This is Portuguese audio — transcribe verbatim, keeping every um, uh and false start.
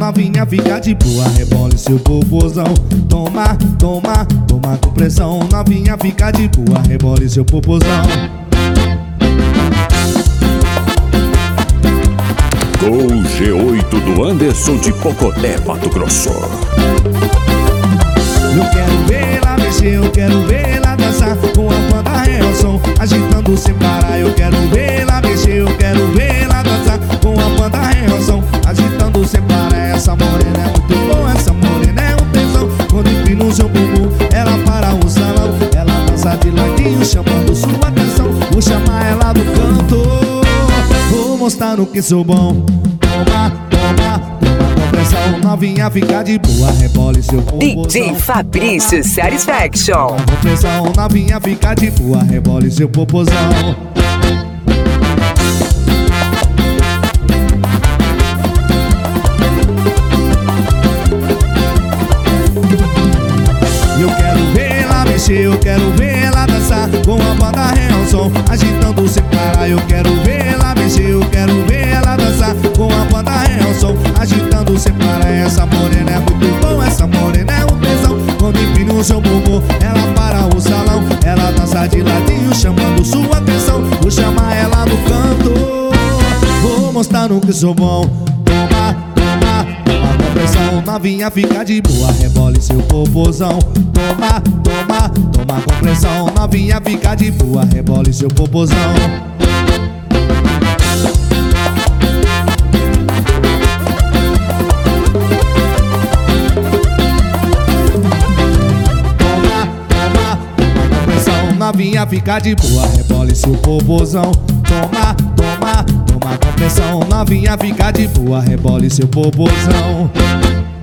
novinha fica de boa, rebole seu popozão. Toma, toma, toma com pressão, novinha fica de boa, rebole seu popozão. Gol G oito do Anderson de Poconé, Mato Grosso. Eu quero ver ela mexer, eu quero ver ela dançar com a banda real som, agitando sem parar. Eu quero ver ela mexer, eu quero ver ela dançar com a banda real som, agitando sem parar. Essa morena é muito boa, essa morena é um tesão. Quando empina o seu bumbum, ela para o salão, ela dança de ladinho, chamando sua atenção. Vou chamar ela do canto, vou mostrar no que sou bom. Toma, toma, toma com pressão, novinha fica de boa, rebole seu popozão. D J Fabrício Satisfaction. Toma com pressão, novinha fica de boa, rebole seu popozão. Eu quero ver ela mexer, eu quero ver ela dançar com a banda real som, agitando sem parar. Eu quero ver ela mexer, eu quero ver ela dançar com a banda real som, agitando sem parar. Essa morena é muito boa, essa morena é um tesão. Quando empina o seu bumbum, ela para o salão, ela dança de ladinho, chamando sua atenção. Vou chamar ela no canto, vou mostrar no que sou bom. Toma, toma, toma com pressão, novinha fica de boa, rebole seu popozão. Toma, toma, toma com pressão, novinha fica de boa, rebole seu popozão. Novinha fica de boa, rebole seu popozão. Toma, toma, toma com pressão, novinha fica de boa, rebole seu popozão.